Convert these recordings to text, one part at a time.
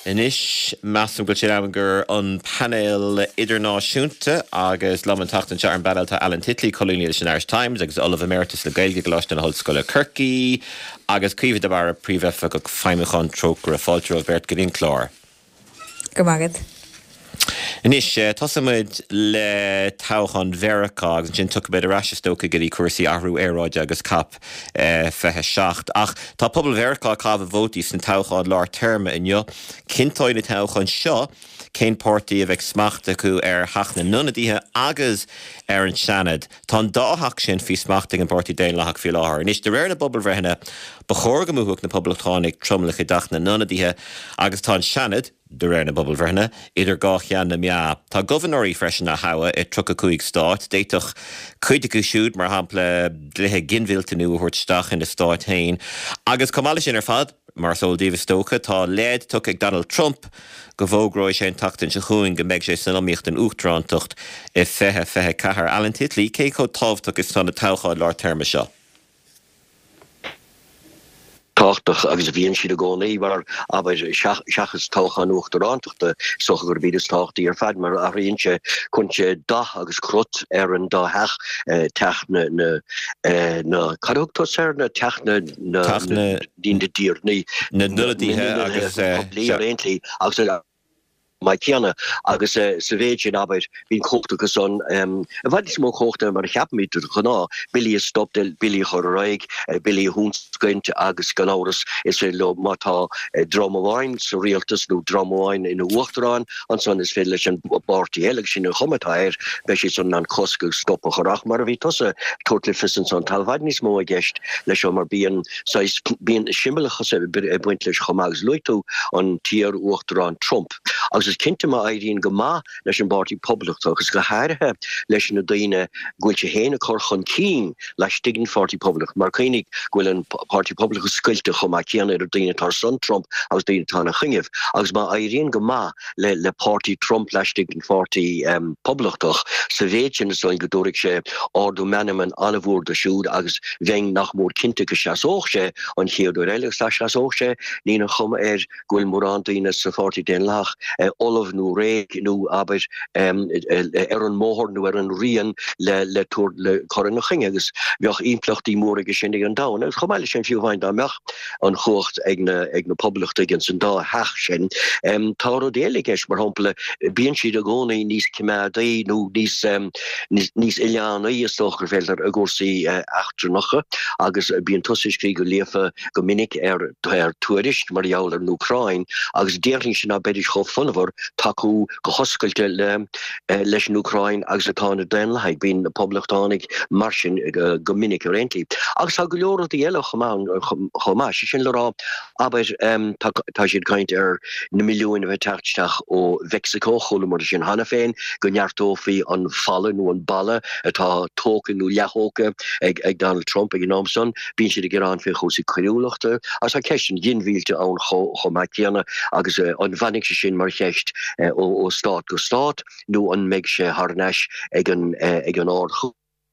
Inis massam go gur an panel idirnáisiúnta agus laman tachtan sear an badalta Alan Titley colúnial sin Irish Times agus Olive Emeritus le Gaeilge Gláiste na Hallscoile Kirky agus cuimhid a bar a príomhefa go feimimechan trógur a fáiltear Bert Gilín Clár. Go magad. Inis tosamid le tauchan Verica agus sin tuc bed a rasistóca gurí cuasaí ahrú éráide agus cap fethe seacht. Ach tá pobl Verica cabh vótí san tauchád lár terma inniu cintáid na tauchan seo cén pártaí a bheith smachta acu hachna nunadíthe agus an seanad. Tá dáthach sin fí smachta an pártaí déin lethach fi láthair. Inis de réir na bobbal bhreithena ba chóir go múthach na poblachtánig tromlacha dachna nunadíthe agus tá seanad de réir na bobbal bhreithena idir gáchean na mea. Tá governorí freisin na hawa I trucha cuaig stát, déitoch cuid acu siúd mar hampla dlithe ginmhilta nu a thuirtsteach in na stát hain. Agus comála sin fad, mar sól David Stoker, tá lead tuc ag Donald Trump go bhógróid sé an tachtain se chuin go méid sé san amíocht an uachtarántocht I fethe cahar. Alan Titley, cé có tábhtach is tána taucháid lár terma seo? Táchtach agus bhíonn siad a gcónaí mar aber seachas tóchan uachtarántochta socha gur bíad is táchtaí fad mar a rionse chunse dach agus crut an dáthach teach na cadúchttas na teach na dín de díornaí na nuladíthe agus léarréintlí agus mai ceanna agus sa bhéid aber bhín cóchtachas son bhaid is mó cóchta mar cheapmíú chuná bilí stop del bilí choraig bilí húnscuint agus ganóras is lo mátá dromháin sa rialtas nó dromháin in uachtarán an son is fé leis an bartí eleg sin a chomatáir beis is an cosca stop a chorach mar a bhí tosa totally fisan son talhaid níos mó a gceist leis mar bíon simmelachas buint leis chomagus loitú an tíar uachtarán Trump. Agus is cinnte má airíonn go má leis an bartí poblachta agus go háirithe leis na daoine gúil sé héna chun cín leis stigin fartí poblach mar chuinnig gúil an party poblachas scuilte chum má ceanna ar daoine tar son Trump agus daoine tána chuingemh agus má airíonn go má le party Trump leis stigin fartí poblachach sa bhéidsin is go dúirigh sé ardú menaman anmhór de siúd agus bhein nach mór cinnte go seaóch sé an chéadú eileach leis seaóch sé ní chum gúil mór an daoine sa fartí den lach Olive nu réig nu aber an mór nu an rian le toer le chorin ging agus bheoch inplacht die moorige sinnig an daun. Gemeile sin fiúhain da meach an chocht ag na poblachta gin san da hach sin. Taro délig is mar hampele bíon siad a gcónaí níos cimadaí nó níos ilianaí is stochar feltar a gcósaí achtarnacha agus bíon tusaiscrí go léfa go minic tuairist mar jaall ar Úcrain agus déirling sin a beidir cho funhar taú go hoscailte leis an Úcrain agus atána denlaid bín na poblachtánig mar sin go minic réintí. Agus a go leorí eile chomá sin le rá aber tá siad caint ar na milliún bheith teteach ó Vexicó chola mar sin hanna féin go neartófií an fallen nó an balle atá tócan nó lethóca ag Donald Trump ag námson bín siad a gerán fé chósaí cruúlachta as a ceistin ginmhílte ann chomá ceanna agus an bhanig sin mar cheist ó stát go stát nó an meid sé harneis ag an áard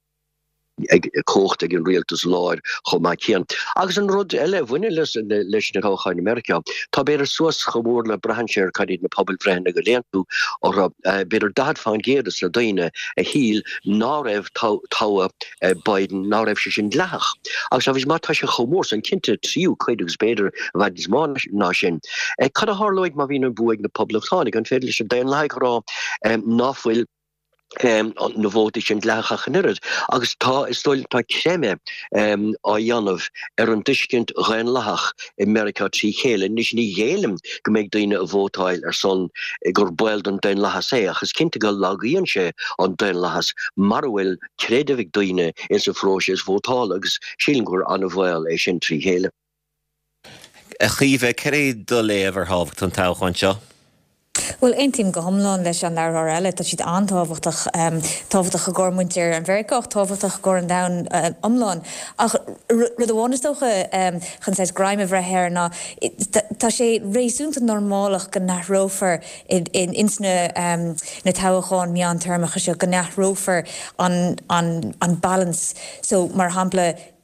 ag cócht ag an rialtas láir chomá cean. Agus an rud eile bhuine leis na Chócha in America, tá beidir suas chomór le brahanséir cadid na pobl bhreithna go léantú or beidir dad fáin géadas le daoine a híl ná raibh táha Biden ná raibh sé sin leach. Agus a bhís má tá sé chomór san cinnte tríú chuidegus beidir bhaid is má ná sin. Cad a tharlóid má bhín an buig na poblachtánig an féidir leis an daon leig rá náfuil na bhóta sin lecha chanirad. Agus tá is stoil tá créime á dhéanamh ar an duiscint ghain lethach America trí chéile, níos ní dhéalim go méid daoine a bhótáil ar son gur build an daon lethas é, agus cinnte go lagaíonn sé an daon lethas mar bhfuil créadmhigh daoine in sa phróise is bhótáil agus sílan gur anna bhil é sin trí chéile. A chomh céad do léamh ar thábhacht an taucháin seo? Well, ein team go homláin leis an leir eile tá siad antáhachtach táhachtach a gormuintir an bheiceach táhachtach go an dain omláin. Ach rud bháinestocha chun sais graime bhreithir ná tá sé rééisúnta normálach go nachrófar in na tábhacháin meán termacha seo go nachrófar an balance. So mar hampla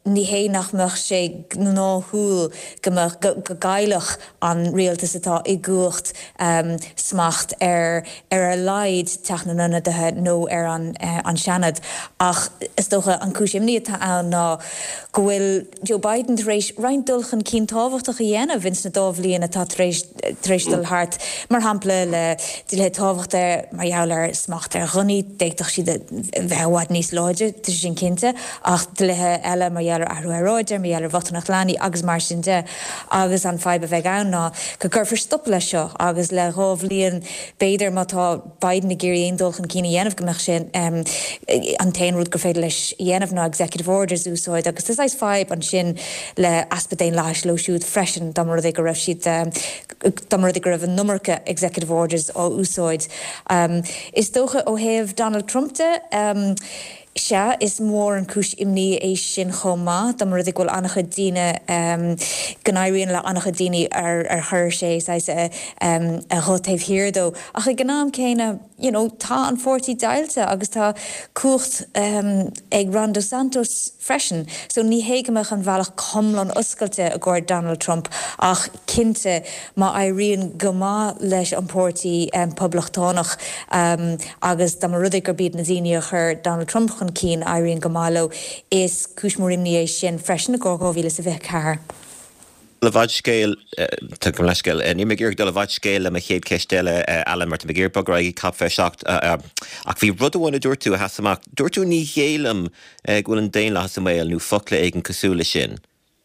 ní hénach meach sé náthúil go gaiilech an rialtas atá i gcuacht smacht ar a leid teachnanna dethe nó ar an seanad. Ach is dócha an cúisimní atá ann ná go bhfuil Joe Biden rééis reindulchan cín táhachtach a dhéanamh vins na dábhlíon atá tréistal hart mar hampla le le táhacht ar mar jouler smacht ar runní déach si de bheháid níos láide tu sin cinnte ach de lethe eile mar aróidir mé ar bhatanach leanaí agus mar sin de agus an feibe bheith ann ná go gur stop lei seo agus le rábhlíonn béidir mátá Biden na géirí aon dulchan cína dhéanamh gomach sin an taonrúd gur féidir leis dhéanamh ná executive orders úsáid agus is éis feib an sin le aspadéin leis lo siúd freisin damar ag go raibh siad damar ag go raibh an numarcha executive orders ó úsáid. Is dócha ó héamh Donald Trump de se is mór an cúis imní é sin chomá, Dá mar ag bhfuil annacha daine gnáiríonn le annacha daine ar chuir sé a thotaobh hirdó. Ach I gnáam céine tá an 40 dailte agus tá cuacht ag Ron DeSantis freisin, so ní héigeach an bhealach comlan oscailte a gcuir Donald Trump ach cinnte má éiríonn go má leis an pórtaí poblachtánach agus dá mar ag gur bíad na daine a chur Donald Trump cín éiríonn go málo is cúismórimní sin freisin na gcógáhíle sa bheith ceathar. Le bhaid scéil tugamm le scéil ní mé gur do le bhaid scéil am a chéad ceistile eile mar mé gur bograí cap fé seacht ach bhí rud amháinna dúirtú a hasamach dúirtú ní chéalam ghfuil an daon le hasaméil nó fola ag an cosúla sin.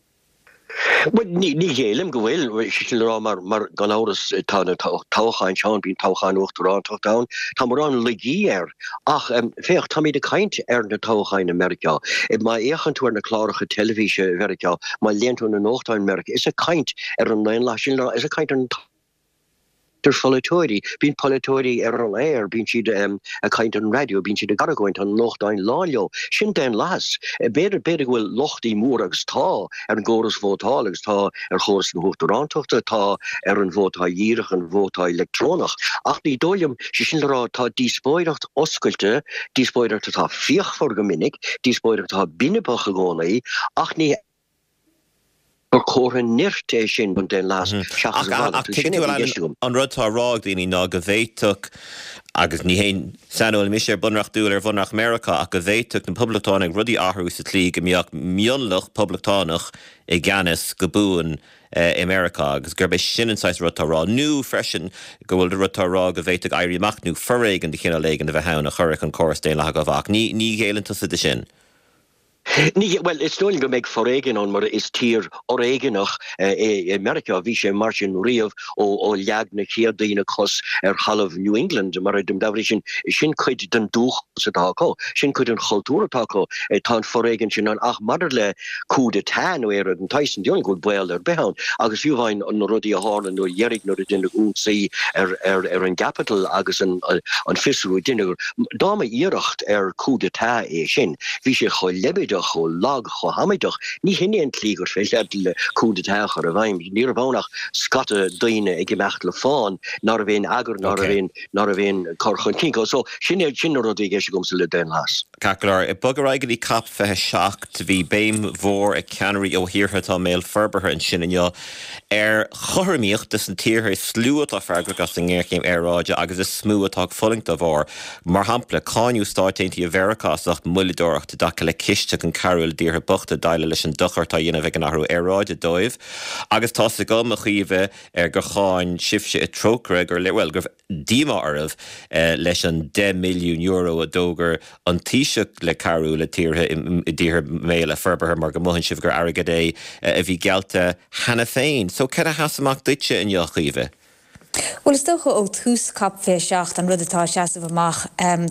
Ní hélim go bhfuil sin rá mar gan áras tána táchain seán bín táchain uachtarrán táchtán, tá mar an legí ach féocht tá míad a caint na táchain Amerika. Má échanúir na chláiricha televíse Amerika, má léantú na nóchtáin Amerika, is a caint an 9 lá sin is a caint an politóí, bín politóí an air, bín siad a caint an radio, bín siad a garagoint an lochdain láileo. Sin den las, beidir bhfuil lochtaí mór agus tá an ggóras vótá agus tá chóras na hochtarrántochta, tá an vótá dhíirech an vótá electrónach. Ach ní dóilem sin rá tá díspóireacht oscailte, díspóireacht tá fiochfor go minic, díspóireacht tá binnepacha gcónaí, ach ní chóir nirte sin bun den las an rudtá rág daoine ná go bhhéiteach agus ní héin sanúil mis bunach dúil ar bhunach America ach go bhhéiteach na poblachtánach rudí áthú sa tlí go mbeadh mionlach poblachtánach I gceannas go búin America agus gur beidh sin anáis rudtá rá nú freisin go bhfuil de rudtá rá go bhhéiteach éiríach nó forréigen de chinna léigen a bheith hena chuirich an choras déile a go bhach. Ní géalann tusa de sin. Well, it's not go make forréigen on mar is tír oréigenach America vi sé marsin riamh ó leag na chéadaína cos half New England mar dum davrisin sin chuid den dúch sa táko, sin chuid an cultúra táko tá forréigen sin an ach madar le coup de tan ó an Tyson Dion go buil behan agus fiúhain an rudí a hána nó dherig nó dinne úsaí an capital agus an fisú dinne dáma íirecht coup de ta sin vi sé cho lebeide cho lag cho hamidoch ní hinne klígur fé le coup de ta a bhaim ní bánach scate daine ag gemecht le fáin nar a bhéin agur nar a bhéin corchon kinko so sin rodí ge gom se le den las. Calar, bugaráigeí cap fethe seacht bhí béim mhór ag ceanirí ó hiortha méil ferberthe an sinnne chormíocht dus an tíortha slúat a fergragus an ggéircéim ráide agus is smúatá fullingt a bhór mar hampla cáinú stáitéintí a bheracásach mullidóracht da le kiiste an carúil díortha buchta daile leis an duchartá dhéanamh ag an ahrú ráide dóibh agus tá sa gom a chuomh gur cháin sibse i trócra gur lehfuil gur díma armh leis an 10 milliún euro a dógur an tíiseach le carú le tíortha I dtíortha méile ferberthe mar go mthann sibh gur airgad é a bhí gealta hena féin. So ce a hasamach duite in jochaíomh? Well, is stocha ó tús cap fé seacht an rudatá seasamh amach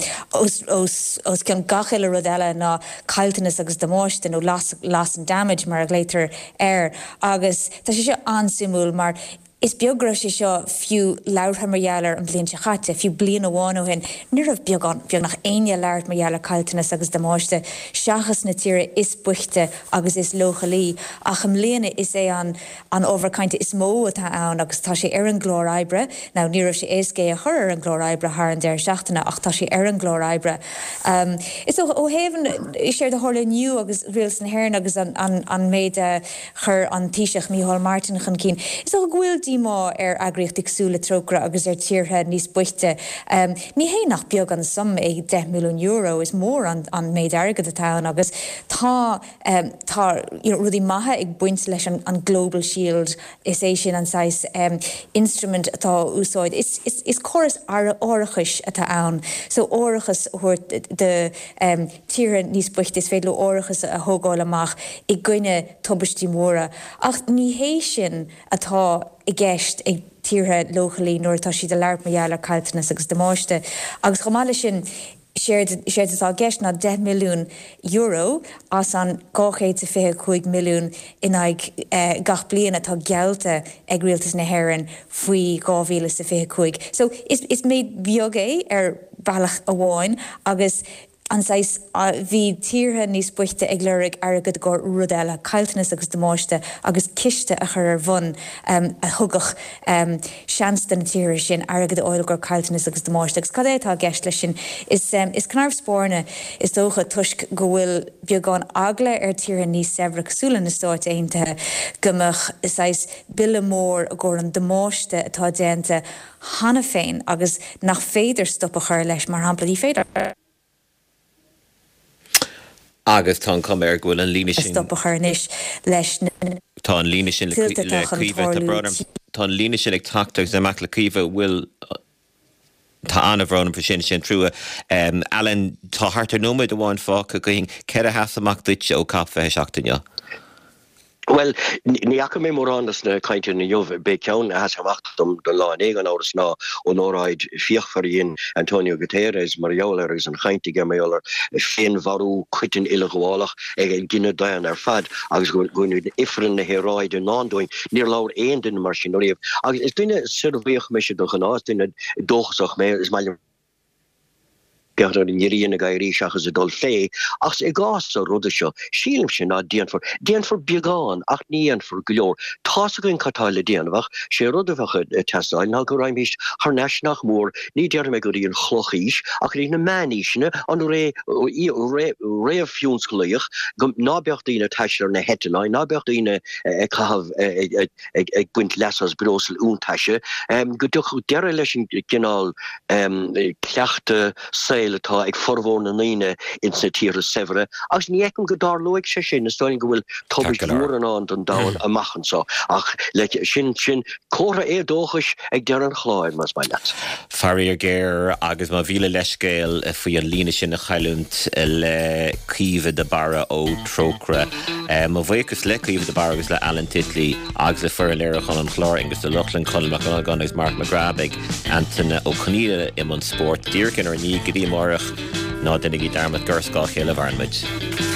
os cean gachiile rud eile ná cailteannas agus damáiste nó loss and damage mar a gléitar agus tá sé ansúmúil mar is biogra sé seo fiú leirtha marhealar an blion se chatte, fiú blian amháin ó hin, ní rah beag nach aine leirt marhealar cailtenas agus de máiste, seachas na tíre is buchte agus is lochalí, ach am léana is é an overkainte is mó atá ann agus tá sé ar an glór-ibre, ná ní rah sé éiscé a chur an glór-ibre thar an déir seachtainna ach tá sé ar an glór-ibre. Is ó héhan is sé de hála nniu agus riil san héirn agus an méid chur an tíiseach Micheál Martin chun cín. Is ó ghfuil dímá ar agriocht agsúla trógra agus ar tíortha níos buite. Ní hé nach beag an sum ag 10 milliún euro is mór an méid airgad atá agus tá rudí maithe ag buint leis an Global Shield is é sin an sais instrument atá úsáid. Is choras áirichis atá ann. So áirichas thuirt de tíre níos bucht is féadú áirichas a thógáil amach I gcuine tubaistí móra. Ach ní hé sin atá I gceist ag tíre lochalí nuair tá si de leart marhealar cailtenas agus de máiste. Agus chomáile sin séad atá gceist na 10 milliún euro as an 225 milliún in ag gach bliana atá gealta ag rialtas na hÉireann faoi 2025. So is méid beag é ar bailach amháin agus anáis bhí tíortha níos buite ag leirig agad go rudéile cailtenas agus de máiste agus ciste a chur ar bhun a thugach seansta na tíre sin agad óil gur cailtenas agus de máiste. Agus cad é tá gceist lei sin is cnarbh spórne is dócha tuisc go bhfuil beagán agla ar tíre níos sebrachsúla na stáit aontaithe gomach is bille mór a gur an de máiste atá déanta hana féin agus nach féidir stop a chur leis mar hampla í féidir. Agus tá cumir ghfuil an líne sin stop a chuirnis leis tá an líne sin tá an líne sin ag tachtach amach le cíomh bhfuil tá anna bhrán an sin trúa Alan tá hartar nóid amháin fá go going cead a heas amach duit ó capfa seachtainne. Well, ní acha mé mór annas na cainte na jomh be ceann a has amachtam don lá an éigen áras ná ó nóráid fiochfaríon Antonio Guterres marheolar agus an chaintige méolar féin bharú cuitin ile gháalach ag gine dain ar fad agus goin ifrin na héráid an nándóin níor láir éon duine mar sin riamh. Agus is duine sirvíoch me se do gná duine dóchasach mé is mai Gear in Jirína gairí seachas a dul fé, ach I gás a rud seo, sílim sin ná déan for beagán, ach níon for goor. Tás a goin catáile déanamach, sé rudafach testáil, ná go raimist haar nesnach mór, ní dear me go íon chlochís, ach í na maníisina an ré fiúnsgléoch, nábeocht ína teisir na hetenáin, nábeocht ína cahaf ag buint lesas brosel úntaise, go duch dear leis ginál cleachta atá ag forhóna naine in sa tíre severe agus ní ekm go dar loig sé sin na stoin go bhfuil tobic mór an don dáin a machen so ach le sin córa dóchas ag dear an chláir mas mai net. Farir géir agus má bhíle leiscéil faoi an líne sin na chailúnt le cíomh de bara ó trócra. Má bhhéchas le cíomh de bara agus le Alan Titley agus le fur léire chun an chlár agus de Luchlan Colmach gan agus Mark McGrath Anton O'Connell im an sport. Dír cin ar ní go dtí marach ná dunig í darmad gurscáil chéile bharnmuid.